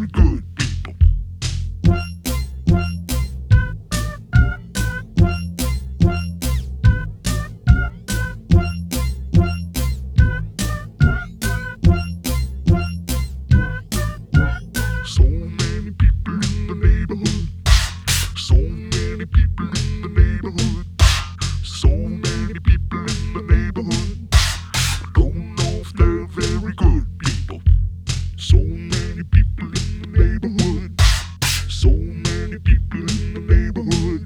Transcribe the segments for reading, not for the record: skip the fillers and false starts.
very good people. So many people in the neighborhood. So many people in the neighborhood. So many people in the neighborhood. Don't know if they're very good people. So many people in the neighborhood. So many people in the neighborhood.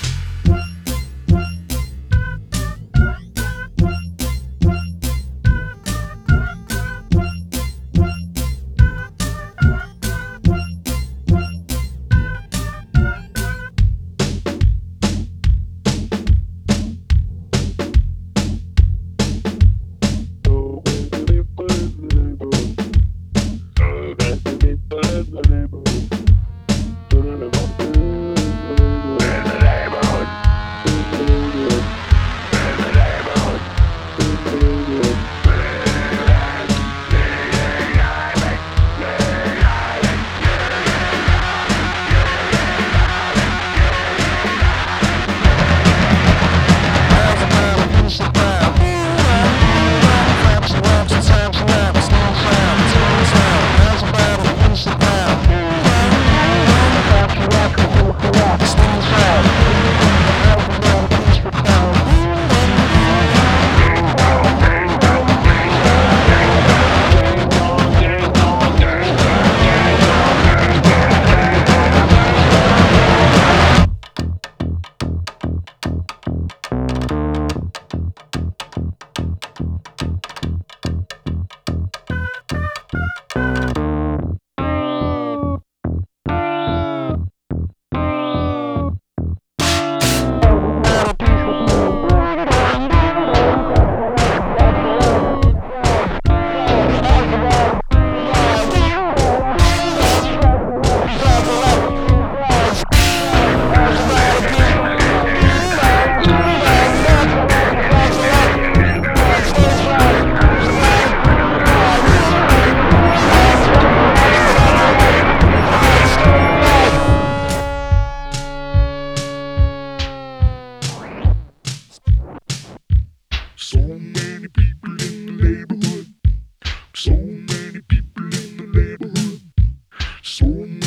So many people in the neighborhood. So many people in the neighborhood. So